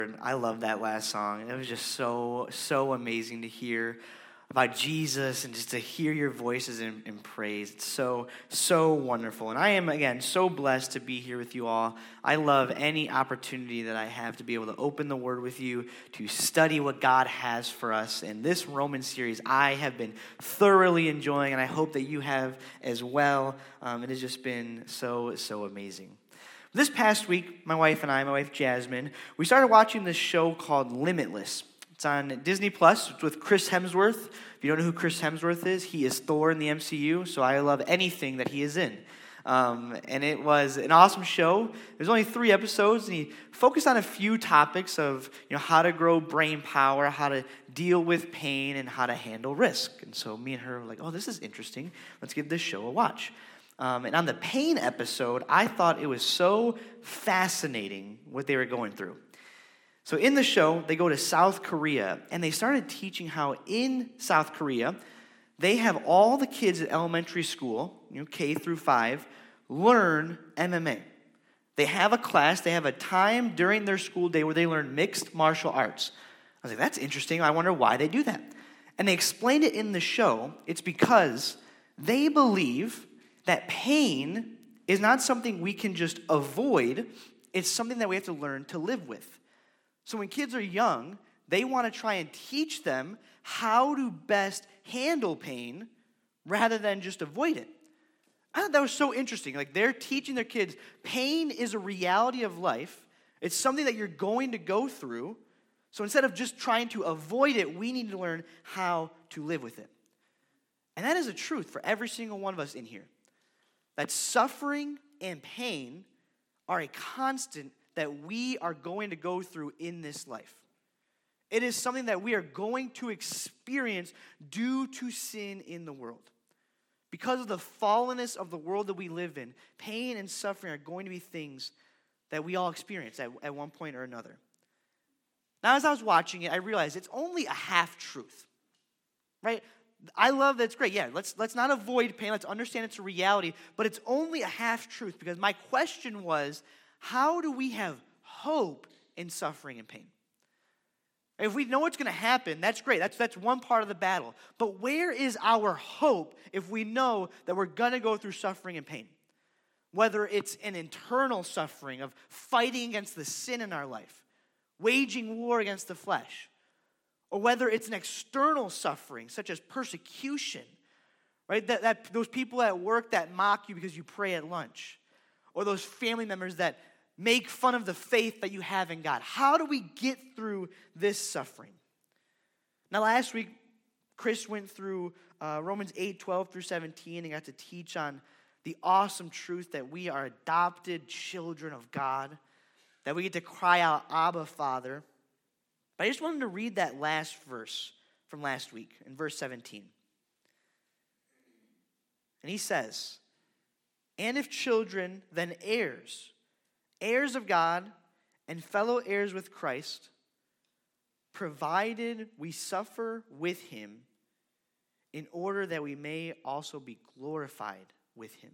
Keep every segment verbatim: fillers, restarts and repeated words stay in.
I love that last song. It was just so, so amazing to hear about Jesus and just to hear your voices in, in praise. It's so, so wonderful. And I am, again, so blessed to be here with you all. I love any opportunity that I have to be able to open the Word with you, to study what God has for us. And this Roman series I have been thoroughly enjoying, and I hope that you have as well. Um, it has just been so, so amazing. This past week, my wife and I, my wife Jasmine, we started watching this show called Limitless. It's on Disney Plus. It's with Chris Hemsworth. If you don't know who Chris Hemsworth is, he is Thor in the M C U, so I love anything that he is in. Um, and it was an awesome show. There's only three episodes, and he focused on a few topics of, you know, how to grow brain power, how to deal with pain, and how to handle risk. And so me and her were like, oh, this is interesting. Let's give this show a watch. Um, and on the pain episode, I thought it was so fascinating what they were going through. So in the show, they go to South Korea, and they started teaching how in South Korea, they have all the kids at elementary school, you know, K through five, learn M M A. They have a class, they have a time during their school day where they learn mixed martial arts. I was like, that's interesting. I wonder why they do that. And they explained it in the show. It's because they believe that pain is not something we can just avoid. It's something that we have to learn to live with. So when kids are young, they want to try and teach them how to best handle pain rather than just avoid it. I thought that was so interesting. Like, they're teaching their kids, pain is a reality of life. It's something that you're going to go through. So instead of just trying to avoid it, we need to learn how to live with it. And that is a truth for every single one of us in here. That suffering and pain are a constant that we are going to go through in this life. It is something that we are going to experience due to sin in the world. Because of the fallenness of the world that we live in, pain and suffering are going to be things that we all experience at, at one point or another. Now, as I was watching it, I realized it's only a half-truth, right? I love that it's great. Yeah, let's, let's not avoid pain. Let's understand it's a reality, but it's only a half-truth because my question was, how do we have hope in suffering and pain? If we know what's going to happen, that's great. That's, that's one part of the battle. But where is our hope if we know that we're going to go through suffering and pain? Whether it's an internal suffering of fighting against the sin in our life, waging war against the flesh, or whether it's an external suffering such as persecution, right? That, that those people at work that mock you because you pray at lunch, or those family members that make fun of the faith that you have in God. How do we get through this suffering? Now, last week, Chris went through uh, Romans eight, twelve through seventeen and got to teach on the awesome truth that we are adopted children of God, that we get to cry out, Abba, Father. But I just wanted to read that last verse from last week, in verse seventeen. And he says, and if children, then heirs, heirs of God, and fellow heirs with Christ, provided we suffer with him, in order that we may also be glorified with him.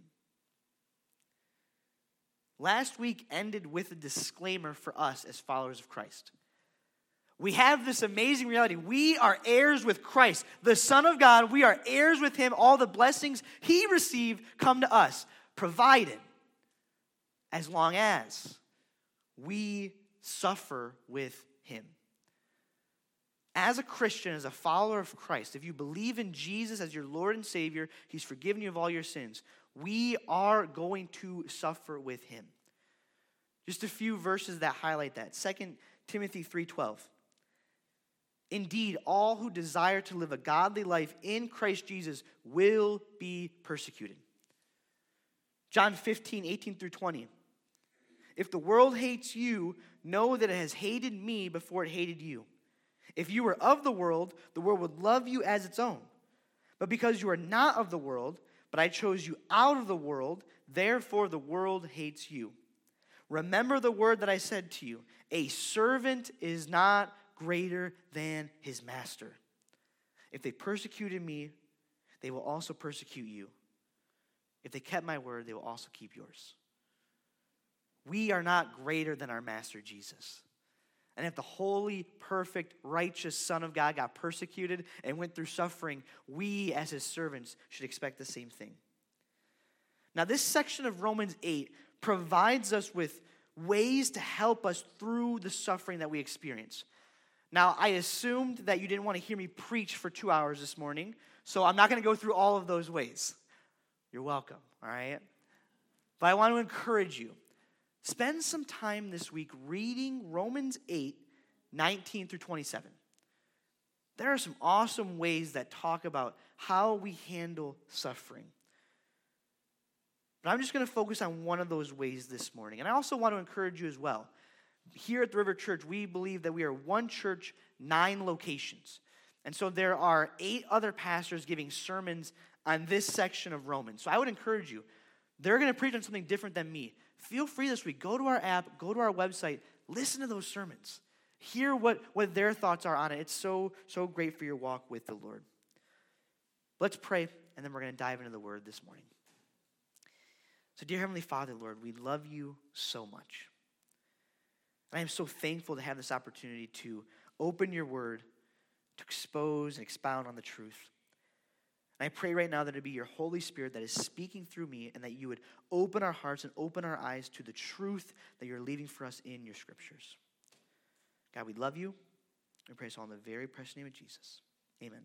Last week ended with a disclaimer for us as followers of Christ. We have this amazing reality. We are heirs with Christ, the Son of God. We are heirs with him. All the blessings he received come to us, provided as long as we suffer with him. As a Christian, as a follower of Christ, if you believe in Jesus as your Lord and Savior, he's forgiven you of all your sins. We are going to suffer with him. Just a few verses that highlight that. Second Timothy three twelve. Indeed, all who desire to live a godly life in Christ Jesus will be persecuted. John fifteen, eighteen through twenty. If the world hates you, know that it has hated me before it hated you. If you were of the world, the world would love you as its own. But because you are not of the world, but I chose you out of the world, therefore the world hates you. Remember the word that I said to you, a servant is not greater than his master. If they persecuted me, they will also persecute you. If they kept my word, they will also keep yours. We are not greater than our master Jesus. And if the holy, perfect, righteous Son of God got persecuted and went through suffering, we as his servants should expect the same thing. Now, this section of Romans eight provides us with ways to help us through the suffering that we experience. Now, I assumed that you didn't want to hear me preach for two hours this morning, so I'm not going to go through all of those ways. You're welcome, all right? But I want to encourage you. Spend some time this week reading Romans eight, nineteen through twenty-seven. There are some awesome ways that talk about how we handle suffering. But I'm just going to focus on one of those ways this morning. And I also want to encourage you as well. Here at the River Church, we believe that we are one church, nine locations. And so there are eight other pastors giving sermons on this section of Romans. So I would encourage you, they're going to preach on something different than me. Feel free this week, go to our app, go to our website, listen to those sermons. Hear what, what their thoughts are on it. It's so, so great for your walk with the Lord. Let's pray, and then we're going to dive into the Word this morning. So dear Heavenly Father, Lord, we love you so much. I am so thankful to have this opportunity to open your Word, to expose and expound on the truth. And I pray right now that it be your Holy Spirit that is speaking through me, and that you would open our hearts and open our eyes to the truth that you're leaving for us in your scriptures. God, we love you. We pray this all in the very precious name of Jesus. Amen.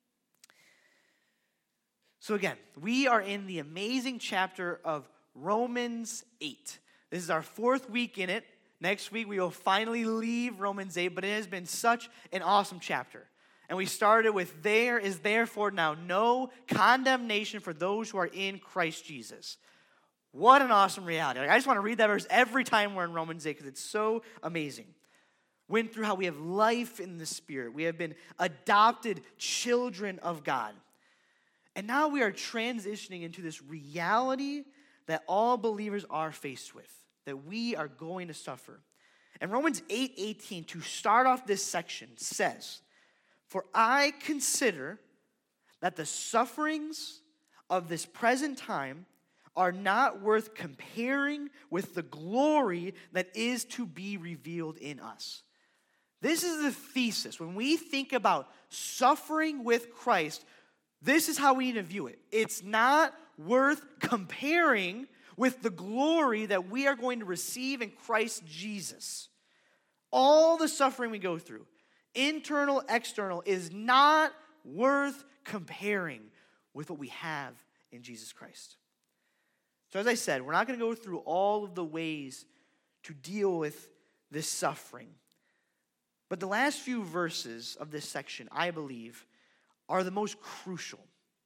So again, we are in the amazing chapter of Romans eight. This is our fourth week in it. Next week we will finally leave Romans eight, but it has been such an awesome chapter. And we started with, there is therefore now no condemnation for those who are in Christ Jesus. What an awesome reality. Like, I just want to read that verse every time we're in Romans eight because it's so amazing. Went through how we have life in the Spirit. We have been adopted children of God. And now we are transitioning into this reality that all believers are faced with, that we are going to suffer. And Romans eight eighteen, to start off this section, says, "For I consider that the sufferings of this present time are not worth comparing with the glory that is to be revealed in us." This is the thesis. When we think about suffering with Christ, this is how we need to view it. It's not worth comparing with the glory that we are going to receive in Christ Jesus. All the suffering we go through, internal, external, is not worth comparing with what we have in Jesus Christ. So as I said, we're not going to go through all of the ways to deal with this suffering. But the last few verses of this section, I believe, are the most crucial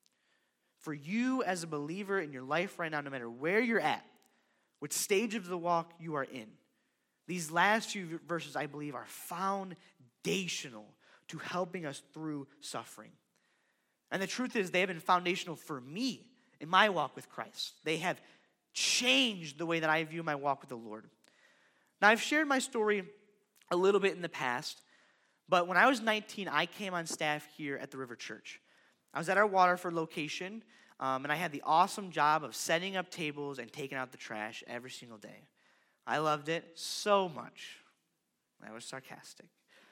for you as a believer in your life right now, no matter where you're at, what stage of the walk you are in. These last few verses, I believe, are foundational to helping us through suffering. And the truth is, they have been foundational for me in my walk with Christ. They have changed the way that I view my walk with the Lord. Now, I've shared my story a little bit in the past, but when I was nineteen, I came on staff here at the River Church. I was at our Waterford location, um, and I had the awesome job of setting up tables and taking out the trash every single day. I loved it so much. I was sarcastic.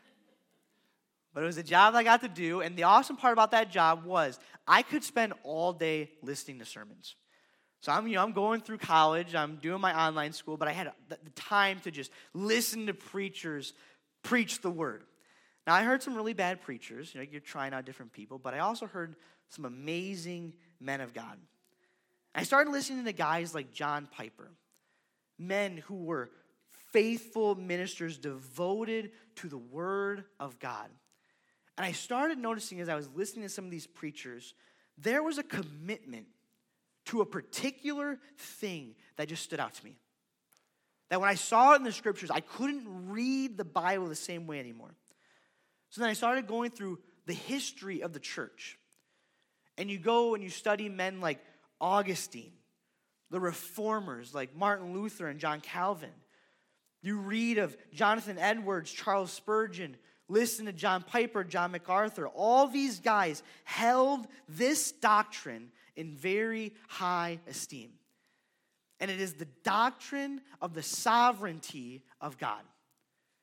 But it was a job I got to do, and the awesome part about that job was I could spend all day listening to sermons. So I'm, you know, I'm going through college, I'm doing my online school, but I had the time to just listen to preachers preach the word. Now, I heard some really bad preachers, you know, you're trying out different people, but I also heard some amazing men of God. I started listening to guys like John Piper, men who were faithful ministers devoted to the word of God. And I started noticing as I was listening to some of these preachers, there was a commitment to a particular thing that just stood out to me. That when I saw it in the scriptures, I couldn't read the Bible the same way anymore. So then I started going through the history of the church. And you go and you study men like Augustine, the reformers like Martin Luther and John Calvin. You read of Jonathan Edwards, Charles Spurgeon, listen to John Piper, John MacArthur. All these guys held this doctrine in very high esteem. And it is the doctrine of the sovereignty of God.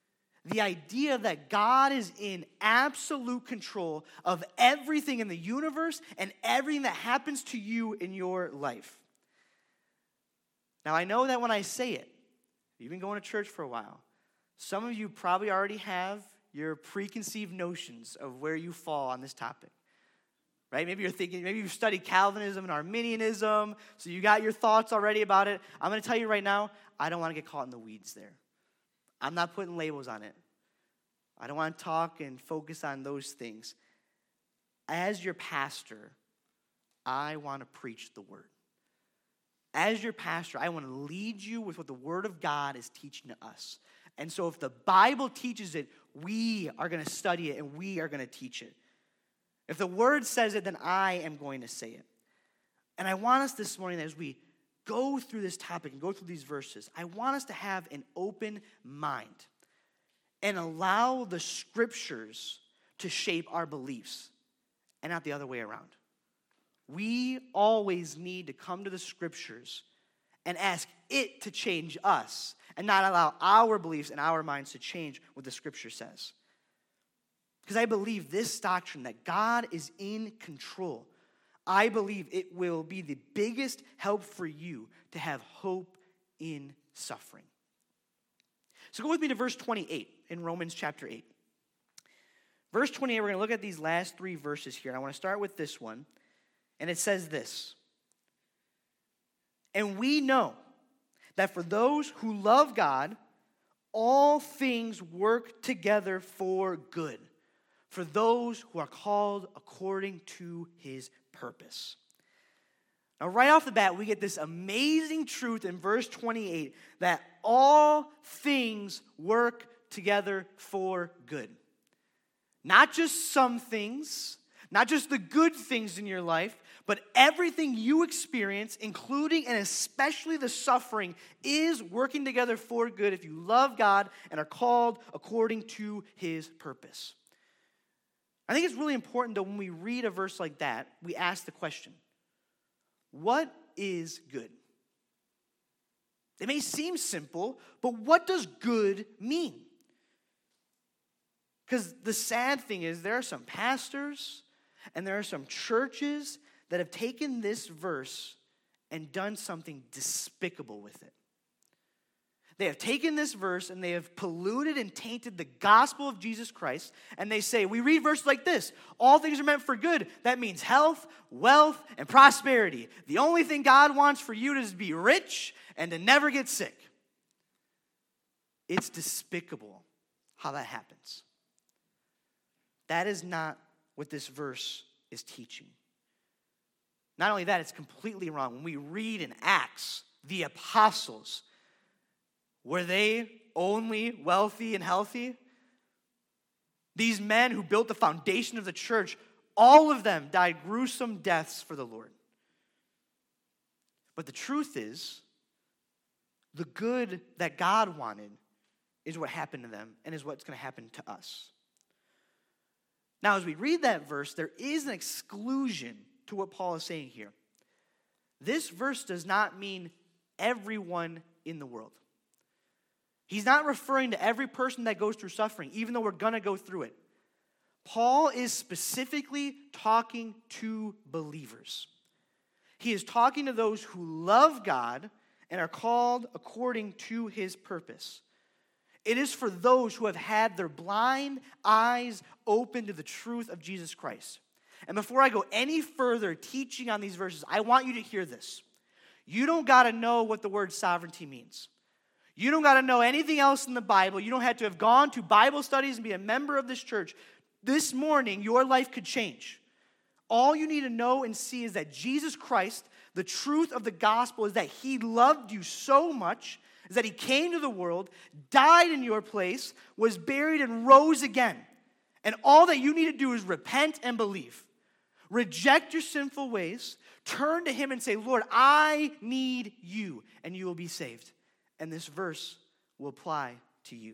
The idea that God is in absolute control of everything in the universe and everything that happens to you in your life. Now, I know that when I say it, you've been going to church for a while. Some of you probably already have your preconceived notions of where you fall on this topic. Right? Maybe you're thinking, maybe you've studied Calvinism and Arminianism, so you got your thoughts already about it. I'm going to tell you right now, I don't want to get caught in the weeds there. I'm not putting labels on it. I don't want to talk and focus on those things. As your pastor, I want to preach the word. As your pastor, I want to lead you with what the word of God is teaching to us. And so if the Bible teaches it, we are going to study it and we are going to teach it. If the word says it, then I am going to say it. And I want us this morning, as we go through this topic and go through these verses, I want us to have an open mind and allow the scriptures to shape our beliefs and not the other way around. We always need to come to the scriptures and ask it to change us and not allow our beliefs and our minds to change what the scripture says. Because I believe this doctrine that God is in control, I believe it will be the biggest help for you to have hope in suffering. So go with me to verse twenty-eight in Romans chapter eight. Verse twenty-eight, we're going to look at these last three verses here. I want to start with this one. And it says this: "And we know that for those who love God, all things work together for good, for those who are called according to his purpose." Now, right off the bat, we get this amazing truth in verse twenty-eight that all things work together for good. Not just some things, not just the good things in your life, but everything you experience, including and especially the suffering, is working together for good if you love God and are called according to his purpose. I think it's really important that when we read a verse like that, we ask the question, what is good? It may seem simple, but what does good mean? Because the sad thing is there are some pastors and there are some churches that have taken this verse and done something despicable with it. They have taken this verse and they have polluted and tainted the gospel of Jesus Christ. And they say, we read verses like this: all things are meant for good. That means health, wealth, and prosperity. The only thing God wants for you is to be rich and to never get sick. It's despicable how that happens. That is not what this verse is teaching. Not only that, it's completely wrong. When we read in Acts, the apostles, were they only wealthy and healthy? These men who built the foundation of the church, all of them died gruesome deaths for the Lord. But the truth is, the good that God wanted is what happened to them and is what's going to happen to us. Now, as we read that verse, there is an exclusion to what Paul is saying here. This verse does not mean everyone in the world. He's not referring to every person that goes through suffering, even though we're going to go through it. Paul is specifically talking to believers. He is talking to those who love God and are called according to his purpose. It is for those who have had their blind eyes open to the truth of Jesus Christ. And before I go any further teaching on these verses, I want you to hear this. You don't got to know what the word sovereignty means. You don't got to know anything else in the Bible. You don't have to have gone to Bible studies and be a member of this church. This morning, your life could change. All you need to know and see is that Jesus Christ, the truth of the gospel is that he loved you so much, is that he came to the world, died in your place, was buried, and rose again. And all that you need to do is repent and believe. Reject your sinful ways, turn to him and say, Lord, I need you, and you will be saved. And this verse will apply to you.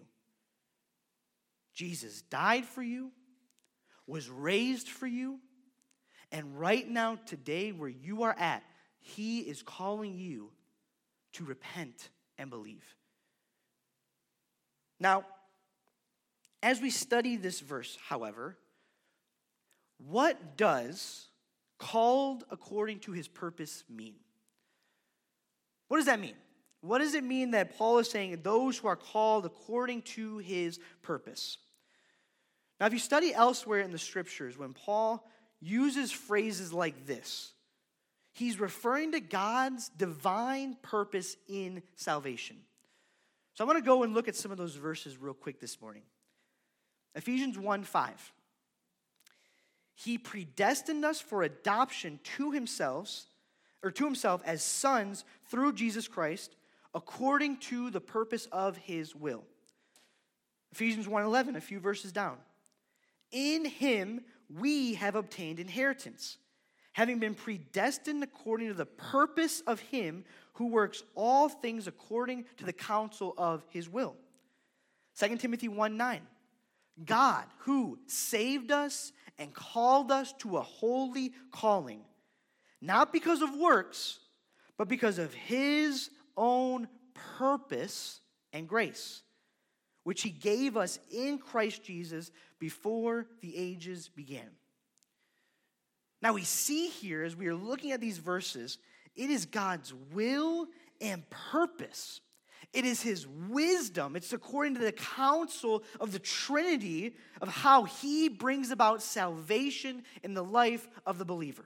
Jesus died for you, was raised for you, and right now, today, where you are at, he is calling you to repent and believe. Now, as we study this verse, however, what does called according to his purpose mean? What does that mean? What does it mean that Paul is saying those who are called according to his purpose? Now, if you study elsewhere in the scriptures, when Paul uses phrases like this, he's referring to God's divine purpose in salvation. So I want to go and look at some of those verses real quick this morning. Ephesians one five. He predestined us for adoption to himself, or to himself as sons through Jesus Christ, according to the purpose of his will. Ephesians one eleven, a few verses down. In him we have obtained inheritance, having been predestined according to the purpose of him who works all things according to the counsel of his will. Second Timothy one nine. God, who saved us and called us to a holy calling, not because of works, but because of his own purpose and grace, which he gave us in Christ Jesus before the ages began. Now we see here, as we are looking at these verses, it is God's will and purpose. It is his wisdom. It's according to the counsel of the Trinity of how he brings about salvation in the life of the believer.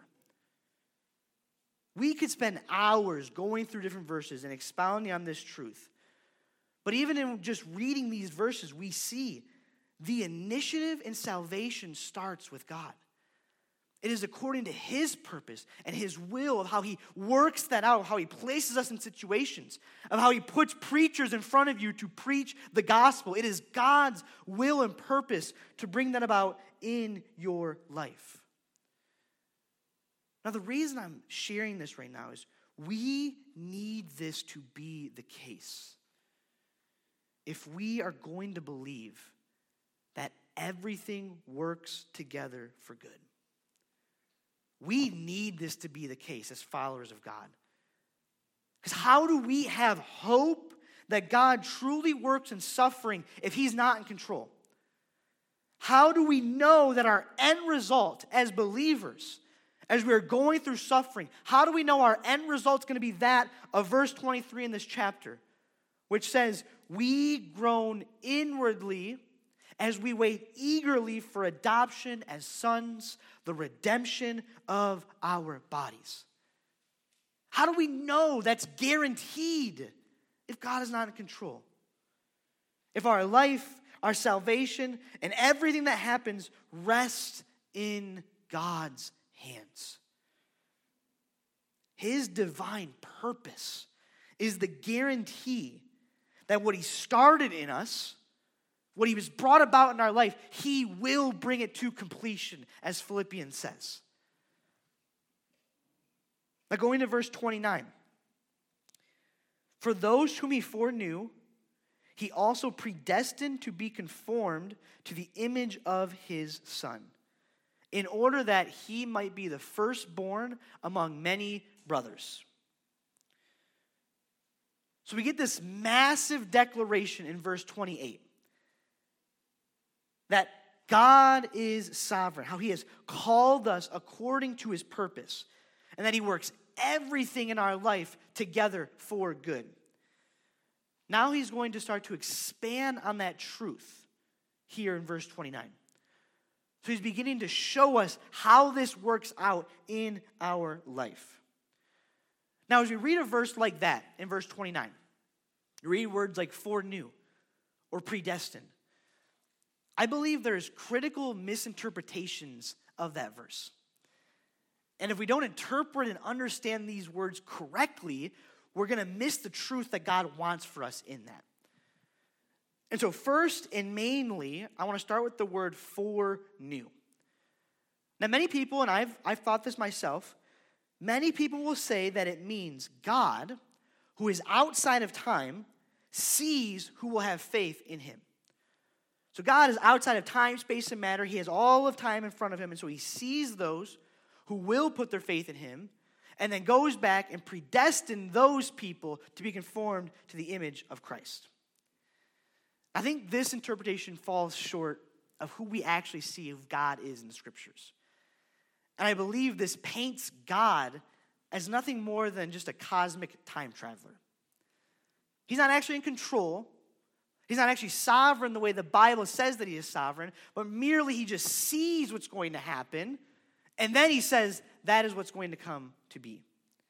We could spend hours going through different verses and expounding on this truth. But even in just reading these verses, we see the initiative in salvation starts with God. It is according to his purpose and his will of how he works that out, how he places us in situations, of how he puts preachers in front of you to preach the gospel. It is God's will and purpose to bring that about in your life. Now, the reason I'm sharing this right now is we need this to be the case. If we are going to believe that everything works together for good. We need this to be the case as followers of God. Because how do we have hope that God truly works in suffering if he's not in control? How do we know that our end result as believers, as we're going through suffering, how do we know our end result is going to be that of verse twenty-three in this chapter, which says, we groan inwardly as we wait eagerly for adoption as sons, the redemption of our bodies. How do we know that's guaranteed if God is not in control? If our life, our salvation, and everything that happens rests in God's hands. His divine purpose is the guarantee that what he started in us, what he was brought about in our life, he will bring it to completion, as Philippians says. Now going to verse twenty-nine. For those whom he foreknew, he also predestined to be conformed to the image of his Son, in order that he might be the firstborn among many brothers. So we get this massive declaration in verse twenty-eight. That God is sovereign, how he has called us according to his purpose, and that he works everything in our life together for good. Now he's going to start to expand on that truth here in verse twenty-nine. So he's beginning to show us how this works out in our life. Now as we read a verse like that in verse twenty-nine, you read words like foreknew or predestined. I believe there's critical misinterpretations of that verse. And if we don't interpret and understand these words correctly, we're going to miss the truth that God wants for us in that. And so first and mainly, I want to start with the word foreknew. Now many people, and I've, I've thought this myself, many people will say that it means God, who is outside of time, sees who will have faith in him. So God is outside of time, space, and matter. He has all of time in front of him, and so he sees those who will put their faith in him, and then goes back and predestines those people to be conformed to the image of Christ. I think this interpretation falls short of who we actually see of God is in the scriptures. And I believe this paints God as nothing more than just a cosmic time traveler. He's not actually in control. He's not actually sovereign the way the Bible says that he is sovereign, but merely he just sees what's going to happen, and then he says that is what's going to come to be.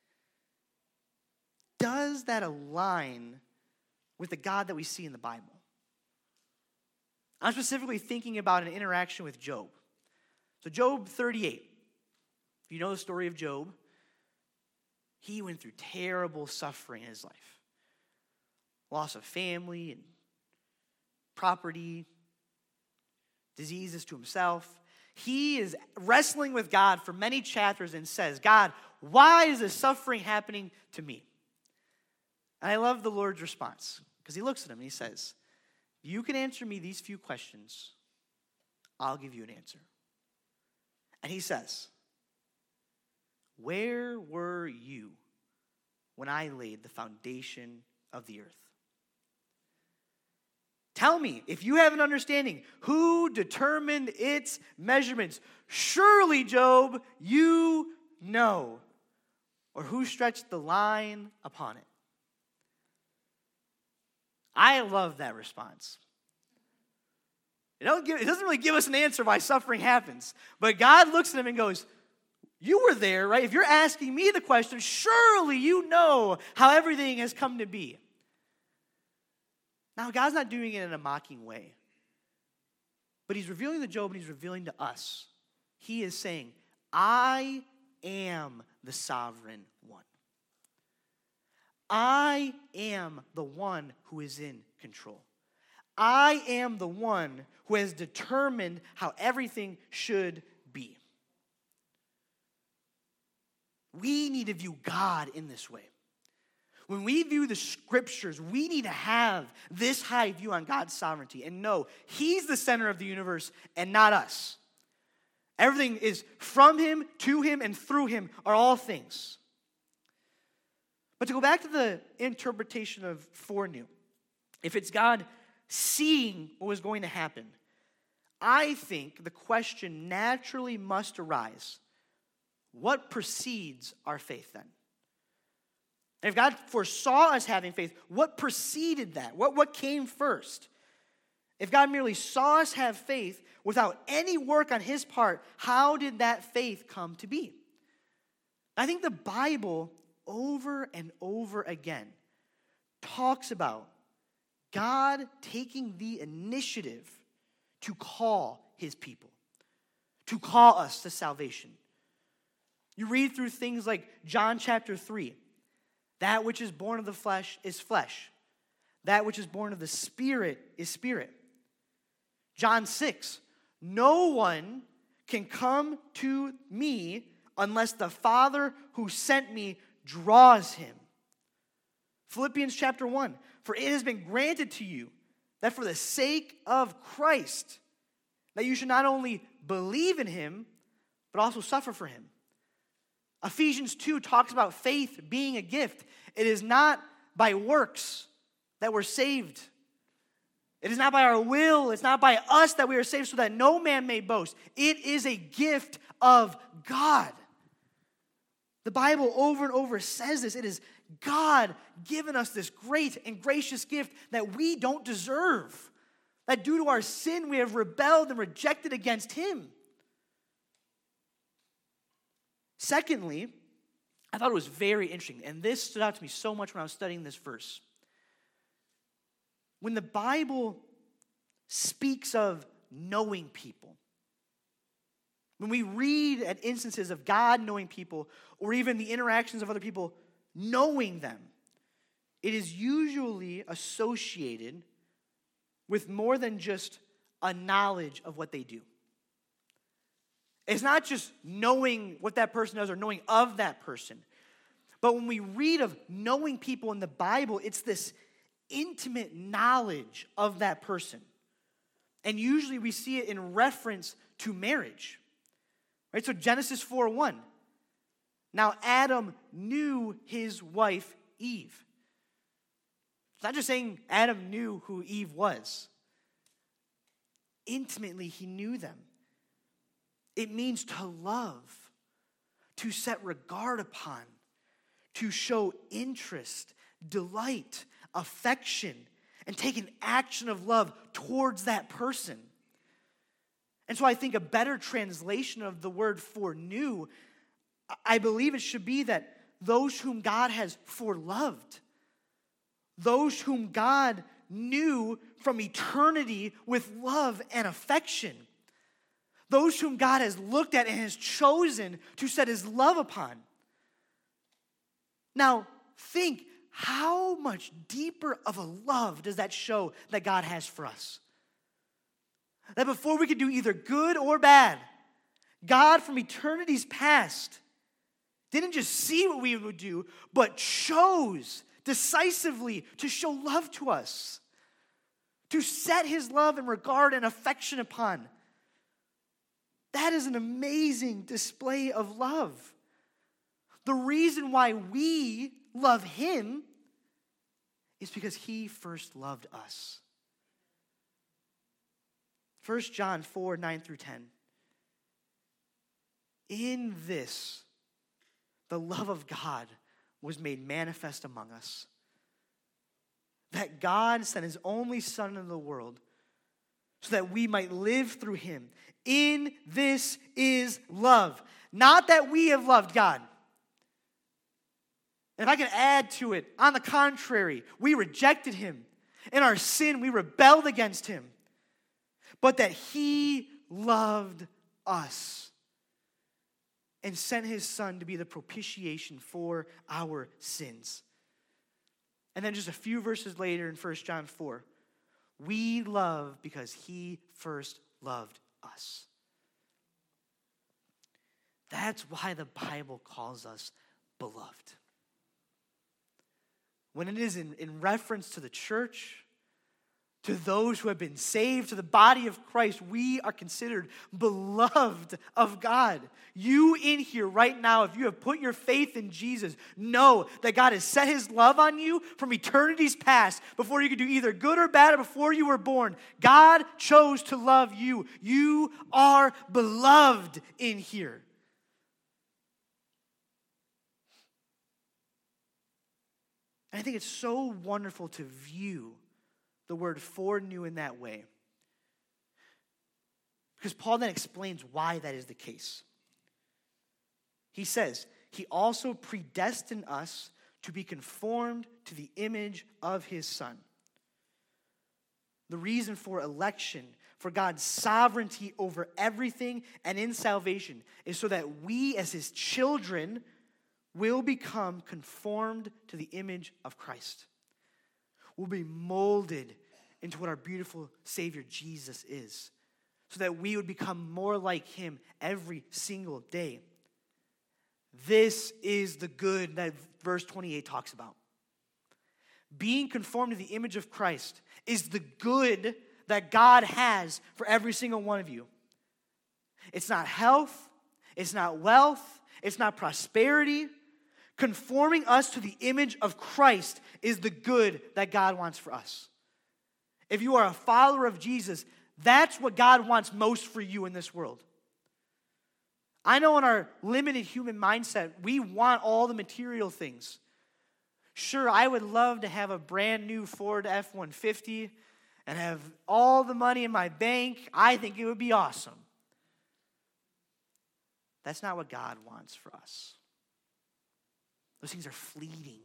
Does that align with the God that we see in the Bible? I'm specifically thinking about an interaction with Job. So Job thirty-eight, if you know the story of Job, he went through terrible suffering in his life. Loss of family and property, diseases to himself. He is wrestling with God for many chapters and says, God, why is this suffering happening to me? And I love the Lord's response, because he looks at him and he says, you can answer me these few questions, I'll give you an answer. And he says, where were you when I laid the foundation of the earth? Tell me, if you have an understanding, who determined its measurements? Surely, Job, you know. Or who stretched the line upon it? I love that response. It, don't give, it doesn't really give us an answer why suffering happens. But God looks at him and goes, you were there, right? If you're asking me the question, surely you know how everything has come to be. Now, God's not doing it in a mocking way. But he's revealing to Job and he's revealing to us. He is saying, I am the sovereign one. I am the one who is in control. I am the one who has determined how everything should be. We need to view God in this way. When we view the scriptures, we need to have this high view on God's sovereignty and know he's the center of the universe and not us. Everything is from him, to him, and through him are all things. But to go back to the interpretation of foreknew, if it's God seeing what was going to happen, I think the question naturally must arise, what precedes our faith then? And if God foresaw us having faith, what preceded that? What, what came first? If God merely saw us have faith without any work on his part, how did that faith come to be? I think the Bible over and over again talks about God taking the initiative to call his people, to call us to salvation. You read through things like John chapter three. That which is born of the flesh is flesh. That which is born of the Spirit is spirit. John six, no one can come to me unless the Father who sent me draws him. Philippians chapter one, for it has been granted to you that for the sake of Christ, that you should not only believe in him, but also suffer for him. Ephesians two talks about faith being a gift. It is not by works that we're saved. It is not by our will. It's not by us that we are saved so that no man may boast. It is a gift of God. The Bible over and over says this. It is God giving us this great and gracious gift that we don't deserve. That due to our sin, we have rebelled and rejected against him. Secondly, I thought it was very interesting, and this stood out to me so much when I was studying this verse. When the Bible speaks of knowing people, when we read at instances of God knowing people, or even the interactions of other people knowing them, it is usually associated with more than just a knowledge of what they do. It's not just knowing what that person does or knowing of that person. But when we read of knowing people in the Bible, it's this intimate knowledge of that person. And usually we see it in reference to marriage. Right? So Genesis four one. Now Adam knew his wife Eve. It's not just saying Adam knew who Eve was. intimately he knew them. It means to love, to set regard upon, to show interest, delight, affection, and take an action of love towards that person. And so I think a better translation of the word foreknew, I believe it should be that those whom God has foreloved, those whom God knew from eternity with love and affection, those whom God has looked at and has chosen to set his love upon. Now, think, how much deeper of a love does that show that God has for us? That before we could do either good or bad, God from eternity's past didn't just see what we would do, but chose decisively to show love to us, to set his love and regard and affection upon. That is an amazing display of love. The reason why we love him is because he first loved us. First John four, nine through ten. In this, the love of God was made manifest among us, that God sent his only Son into the world so that we might live through him. In this is love. Not that we have loved God. And if I can add to it, on the contrary, we rejected him. In our sin, we rebelled against him. But that he loved us and sent his Son to be the propitiation for our sins. And then just a few verses later in First John four, we love because he first loved us. That's why the Bible calls us beloved. When it is in, in reference to the church, to those who have been saved, to the body of Christ, we are considered beloved of God. You in here right now, if you have put your faith in Jesus, know that God has set his love on you from eternity's past, before you could do either good or bad, or before you were born. God chose to love you. You are beloved in here. And I think it's so wonderful to view the word foreknew in that way, because Paul then explains why that is the case. He says, he also predestined us to be conformed to the image of his Son. The reason for election, for God's sovereignty over everything and in salvation, is so that we as his children will become conformed to the image of Christ. We'll be molded into what our beautiful Savior Jesus is, so that we would become more like him every single day. This is the good that verse twenty-eight talks about. Being conformed to the image of Christ is the good that God has for every single one of you. It's not health, it's not wealth, it's not prosperity. Conforming us to the image of Christ is the good that God wants for us. If you are a follower of Jesus, that's what God wants most for you in this world. I know in our limited human mindset, we want all the material things. Sure, I would love to have a brand new Ford F one fifty and have all the money in my bank. I think it would be awesome. That's not what God wants for us. Those things are fleeting.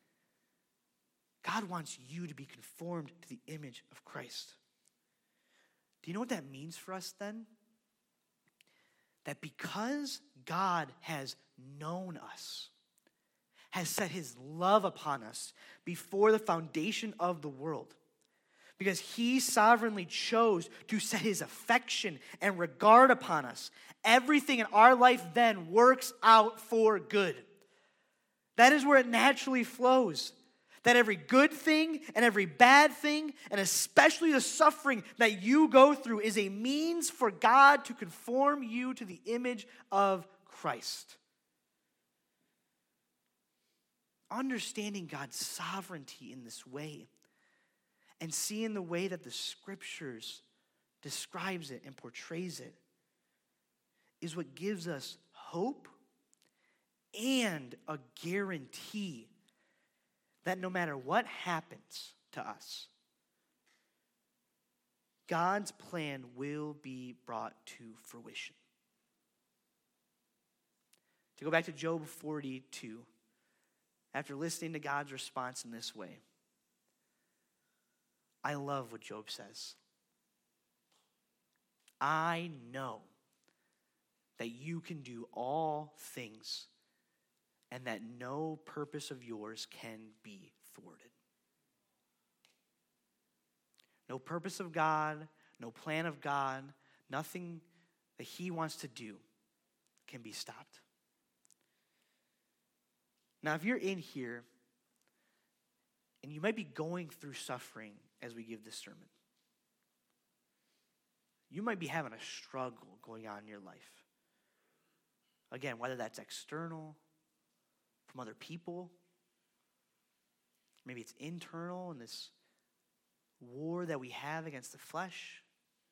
God wants you to be conformed to the image of Christ. Do you know what that means for us then? That because God has known us, has set his love upon us before the foundation of the world, because he sovereignly chose to set his affection and regard upon us, everything in our life then works out for good. That is where it naturally flows. That every good thing and every bad thing, and especially the suffering that you go through, is a means for God to conform you to the image of Christ. Understanding God's sovereignty in this way, and seeing the way that the scriptures describes it and portrays it is what gives us hope and a guarantee that no matter what happens to us, God's plan will be brought to fruition. To go back to Job forty-two, after listening to God's response in this way, I love what Job says. I know that you can do all things and that no purpose of yours can be thwarted. No purpose of God, no plan of God, nothing that he wants to do can be stopped. Now, if you're in here and you might be going through suffering as we give this sermon, you might be having a struggle going on in your life. Again, whether that's external, from other people, maybe it's internal in this war that we have against the flesh.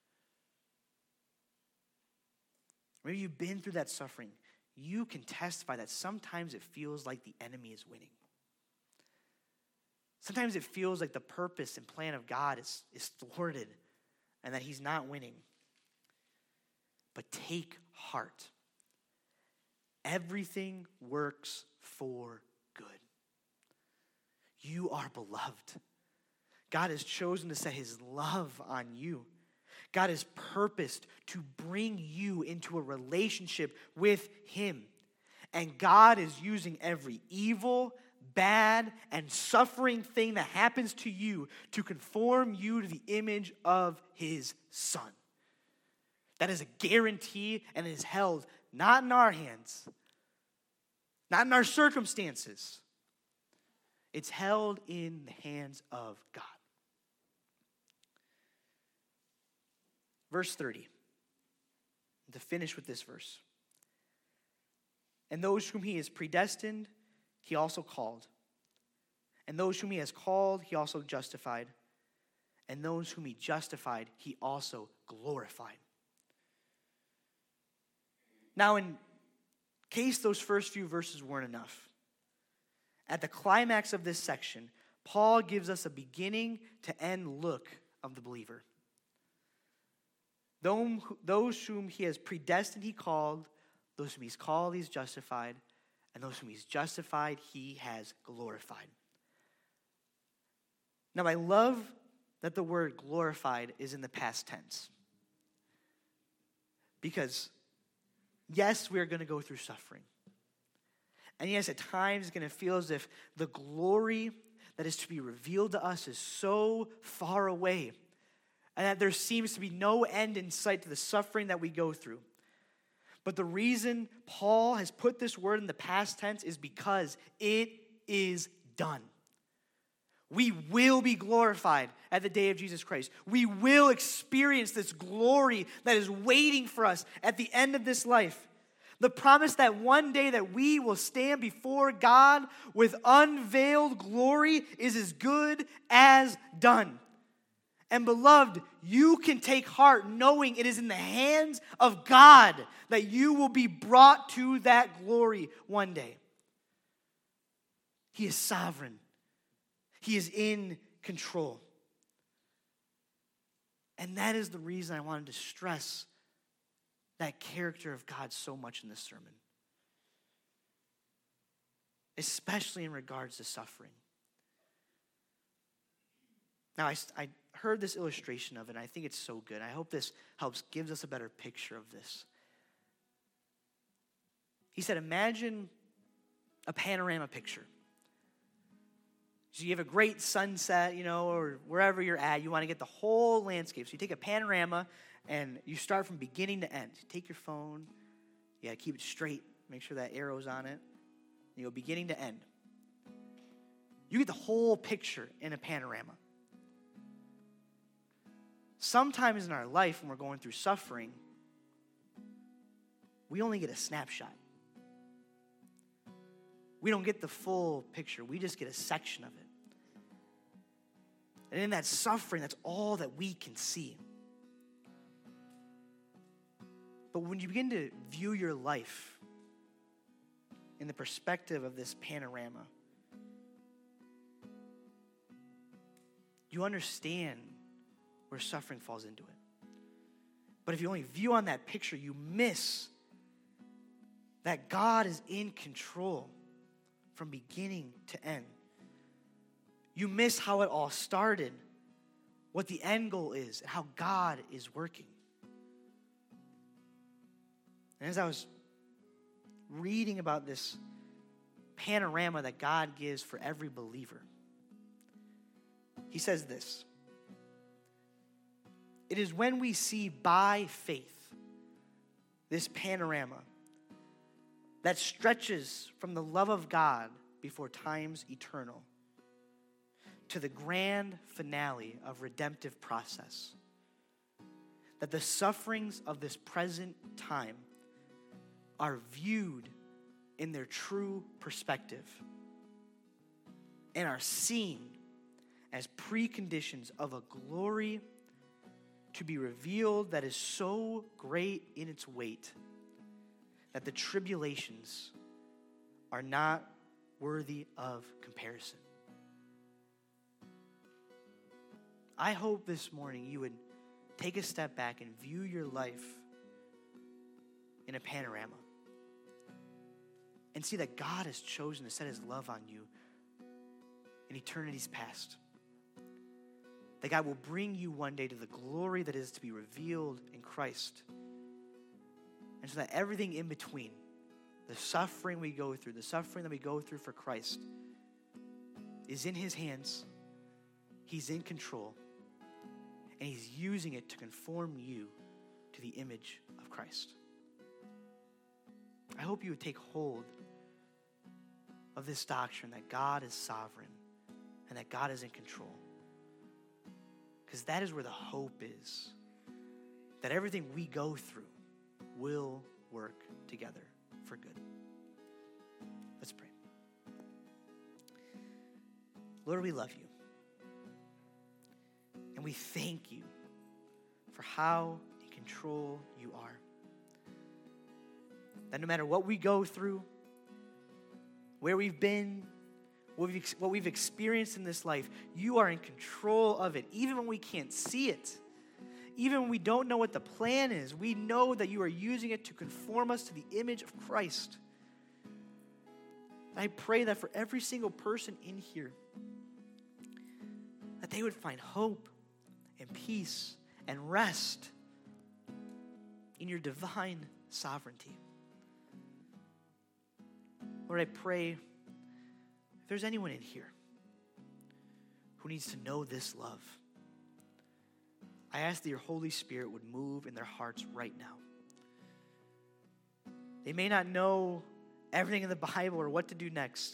Maybe you've been through that suffering. You can testify that sometimes it feels like the enemy is winning. Sometimes it feels like the purpose and plan of God is, is thwarted and that he's not winning. But take heart. Everything works for good. You are beloved. God has chosen to set his love on you. God has purposed to bring you into a relationship with him. And God is using every evil, bad, and suffering thing that happens to you to conform you to the image of his Son. That is a guarantee and it is held not in our hands, not in our circumstances. It's held in the hands of God. Verse thirty. To finish with this verse. And those whom he has predestined, he also called. And those whom he has called, he also justified. And those whom he justified, he also glorified. Now, in case those first few verses weren't enough, at the climax of this section, Paul gives us a beginning to end look of the believer. Those whom he has predestined, he called. Those whom he's called, he's justified. And those whom he's justified, he has glorified. Now, I love that the word glorified is in the past tense. Because, yes, we are going to go through suffering. And yes, at times it's going to feel as if the glory that is to be revealed to us is so far away. And that there seems to be no end in sight to the suffering that we go through. But the reason Paul has put this word in the past tense is because it is done. We will be glorified at the day of Jesus Christ. We will experience this glory that is waiting for us at the end of this life. The promise that one day that we will stand before God with unveiled glory is as good as done. And beloved, you can take heart knowing it is in the hands of God that you will be brought to that glory one day. He is sovereign. He is in control. And that is the reason I wanted to stress that character of God so much in this sermon. Especially in regards to suffering. Now, I, I heard this illustration of it, and I think it's so good. I hope this helps, gives us a better picture of this. He said, imagine a panorama picture. So you have a great sunset, you know, or wherever you're at, you want to get the whole landscape. So you take a panorama, and you start from beginning to end. You take your phone, you got to keep it straight, make sure that arrow's on it. You go beginning to end. You get the whole picture in a panorama. Sometimes in our life, when we're going through suffering, we only get a snapshot. We don't get the full picture. We just get a section of it. And in that suffering, that's all that we can see. But when you begin to view your life in the perspective of this panorama, you understand where suffering falls into it. But if you only view on that picture, you miss that God is in control from beginning to end. You miss how it all started, what the end goal is, and how God is working. And as I was reading about this panorama that God gives for every believer, he says this: it is when we see by faith this panorama that stretches from the love of God before time's eternal to the grand finale of redemptive process, that the sufferings of this present time are viewed in their true perspective and are seen as preconditions of a glory to be revealed that is so great in its weight that the tribulations are not worthy of comparison. I hope this morning you would take a step back and view your life in a panorama and see that God has chosen to set his love on you in eternity's past. That God will bring you one day to the glory that is to be revealed in Christ. And so that everything in between, the suffering we go through, the suffering that we go through for Christ, is in his hands. He's in control. And he's using it to conform you to the image of Christ. I hope you would take hold of this doctrine that God is sovereign and that God is in control. Because that is where the hope is. That everything we go through will work together for good. Let's pray. Lord, we love you. And we thank you for how in control you are. That no matter what we go through, where we've been, what we've, what we've experienced in this life, you are in control of it. Even when we can't see it, even when we don't know what the plan is, we know that you are using it to conform us to the image of Christ. And I pray that for every single person in here, that they would find hope and peace and rest in your divine sovereignty. Lord, I pray if there's anyone in here who needs to know this love, I ask that your Holy Spirit would move in their hearts right now. They may not know everything in the Bible or what to do next,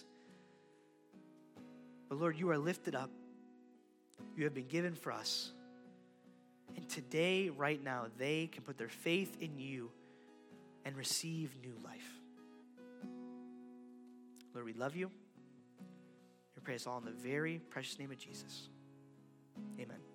but Lord, you are lifted up. You have been given for us. And today, right now, they can put their faith in you and receive new life. Lord, we love you. We pray this all in the very precious name of Jesus. Amen.